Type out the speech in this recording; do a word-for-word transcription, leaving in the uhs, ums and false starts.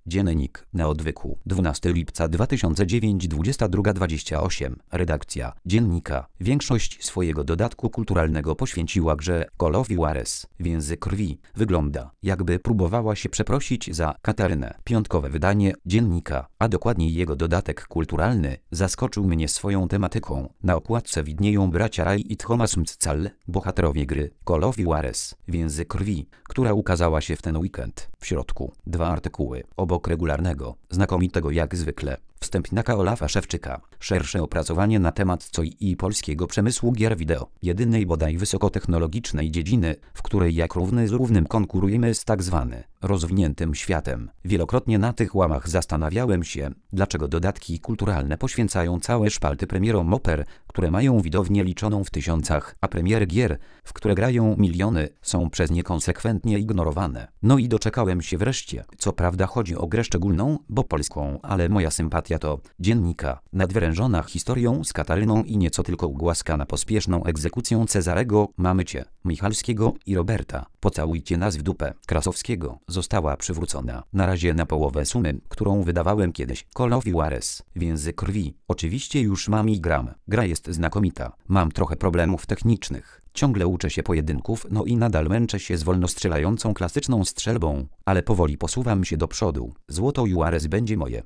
Dziennik na odwyku. dwunastego lipca dwa tysiące dziewiątego, dwudziesta druga dwadzieścia osiem. Redakcja Dziennika. Większość swojego dodatku kulturalnego poświęciła grze Call of Juarez. Więzy krwi. Wygląda, jakby próbowała się przeprosić za Katarynę. Piątkowe wydanie Dziennika, a dokładniej jego dodatek kulturalny, zaskoczył mnie swoją tematyką. Na okładce widnieją bracia Ray i Thomas Mccal, bohaterowie gry Call of Juarez. Więzy krwi, która ukazała się w ten weekend. W środku dwa artykuły, obok regularnego, znakomitego jak zwykle, wstępniaka Olafa Szewczyka, szersze opracowanie na temat C O I i polskiego przemysłu gier wideo, jedynej bodaj wysokotechnologicznej dziedziny, w której jak równy z równym konkurujemy z tak zwany rozwiniętym światem. Wielokrotnie na tych łamach zastanawiałem się, dlaczego dodatki kulturalne poświęcają całe szpalty premierom oper, które mają widownię liczoną w tysiącach, a premiery gier, w które grają miliony, są przez nie konsekwentnie ignorowane. No i doczekałem się wreszcie. Co prawda chodzi o grę szczególną, bo polską, ale moja sympatia to Dziennika, nadwyrężona historią z Kataryną i nieco tylko ugłaskana pospieszną egzekucją Cezarego, Mamycie, Michalskiego i Roberta. Pocałujcie nas w dupę. Krasowskiego została przywrócona. Na razie na połowę sumy, którą wydawałem kiedyś. Call of Juarez. Więzy krwi. Oczywiście już mam i gram. Gra jest znakomita. Mam trochę problemów technicznych. Ciągle uczę się pojedynków, no i nadal męczę się z wolno strzelającą klasyczną strzelbą, ale powoli posuwam się do przodu. Złoto Juarez będzie moje.